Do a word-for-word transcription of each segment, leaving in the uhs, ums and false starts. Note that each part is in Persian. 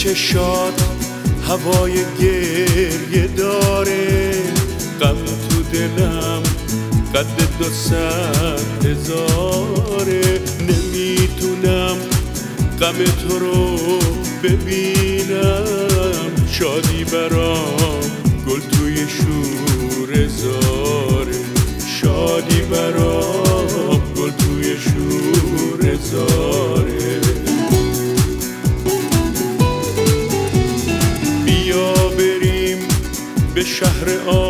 چشات هوای گریه داره، غم تو دلم قد دو صد هزاره. نمیتونم غم تو رو ببینم، شادی برام گل توی شوره زاره، شادی برام گل توی شوره زاره. بیا بریم به شهر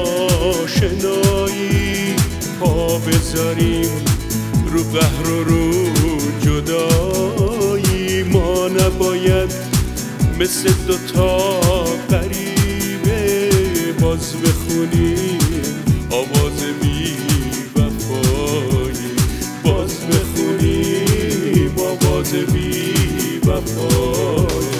آشنایی، پا بذاریم رو قهر و رو جدایی. ما نباید مثل دوتا غریبه باز بخونیم آواز بی وفایی، باز بخونیم آواز بی وفایی.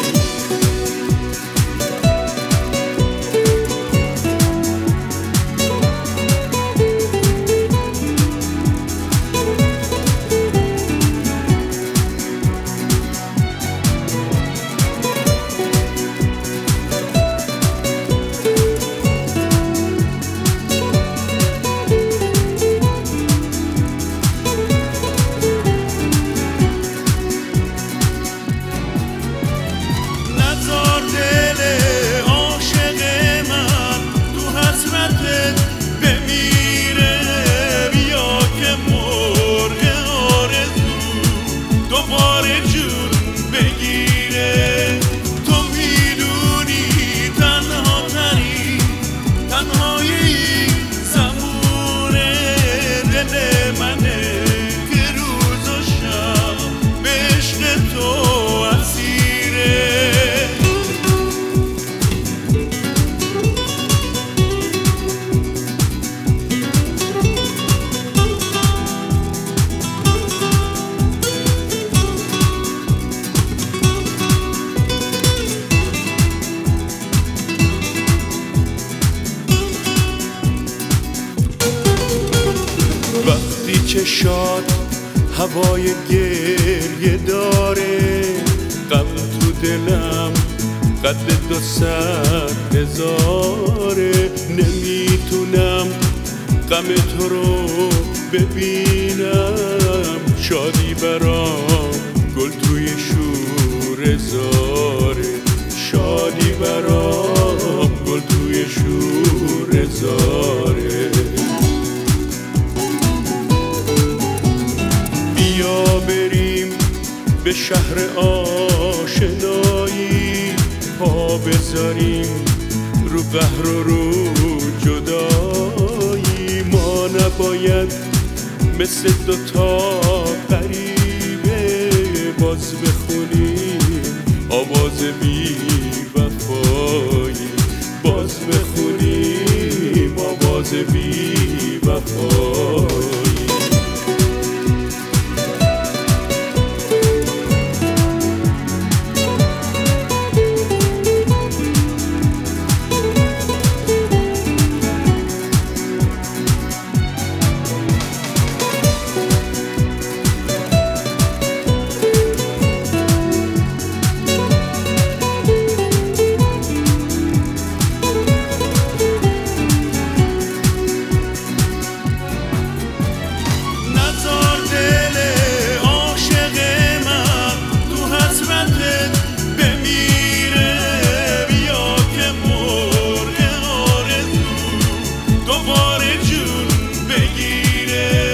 وقتی چشات هوای گریه داره، غم تو دلم قد دو صد هزاره. نمیتونم غم تو رو ببینم، شادی برام گل توی شوره زاره، شادی برام گل توی شوره زاره. بیا بریم به شهر آشنایی، پا بذاریم رو قهر و رو جدایی. ما نباید مثل دوتا غریبه باز بخونیم آواز بی وفایی، باز بخونیم آواز بی وفایی. دوباره جون بگیره